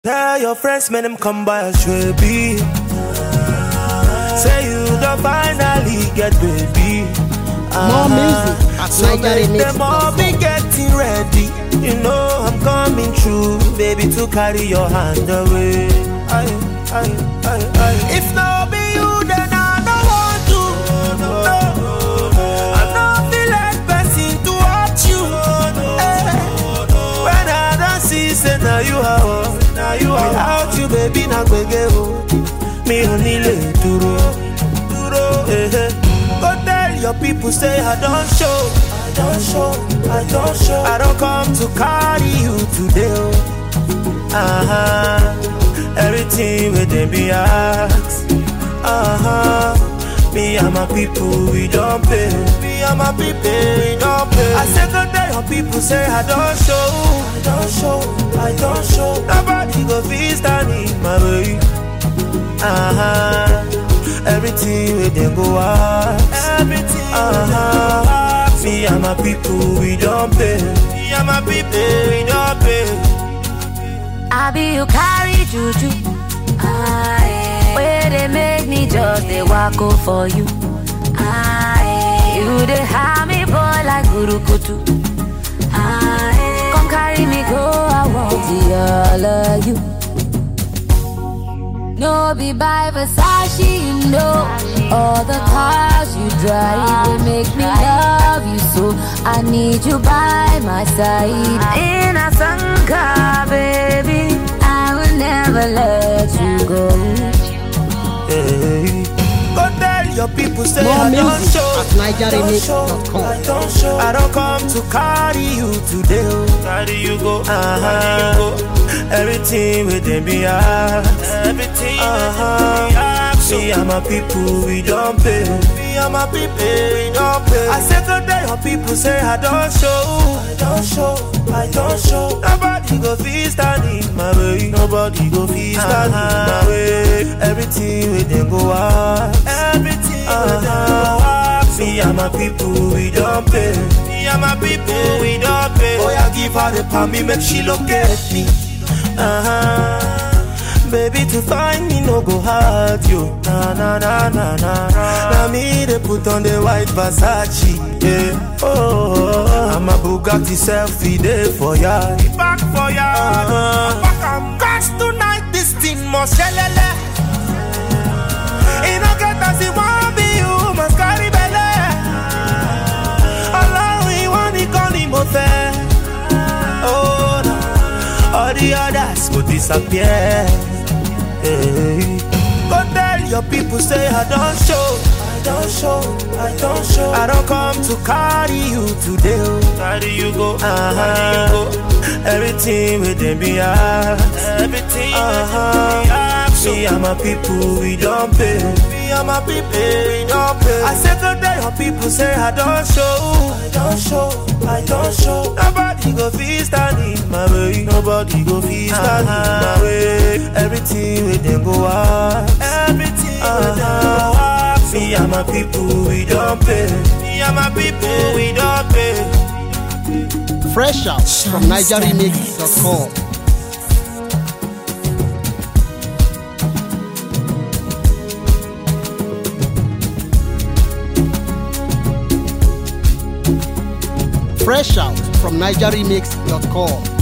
Tell your friends, man, them come by a baby. Say you don't finally get baby. More music at So make them all be getting ready. You know I'm coming through, baby, to carry your hand away. If no be you, then I don't want to. I don't feel like person to watch you. When I don't see, say now you are. Without you, baby, na gbege o. Me only le duro. Go tell your people, say I don't show. I don't come to carry you today. Everything with them be asked. Me and my people, we don't pay. Me and my people, we don't pay. I say go tell your people, say I don't show. Nobody go feel standing my way. Everything with them go ask. Me and my people, we don't pay. Me and my people, we don't pay. I be you carry juju. Where they make me just they walk out for you. You they have me boy like Guru Kutu. Come carry me go, I want to all of you. No be by Versace, you know. All the cars you drive will make me love you so. I need you by my side. In a Sanka, baby, I will never let you go. Hey. Go tell your people, say More I don't music show. at NigerianMix.com. I don't come to carry you today. Carry you go. Everything with them be asked. Everything me and my people, we don't pay. Me and my people, we don't pay. I say go tell your people, say I don't show. Nobody go feel standing my way. Nobody go feel standing my way. Everything with them go ask. Everything with them go ask. Me and my people, we don't pay. Me and my people, we don't pay. Oh, I give her the palm, me make she look at me. Baby, to find me no go hard you. Now me they put on the white Versace. Yeah. Oh, I'm a Bugatti selfie day for ya. Back for ya. Cause tonight this thing must shelele. It no get as it won't be you must carry belly. Allah we want it on him fair. Oh, no. All the others go disappear. Hey. Go tell your people, say I don't show. I don't come to carry you today. Carry you go. Everything with them be asked. Everything me and my people, we don't pay. Me and my people, we don't pay. I say go tell your people, say I don't show. Nobody go feel standing my way. Nobody go feel standing my way. Everything with them go ask. Everything with them go ask. Me and my people, we don't pay. Me and my people, we don't pay. Fresh out from NigerianMix.com. Fresh out from NigerianMix.com.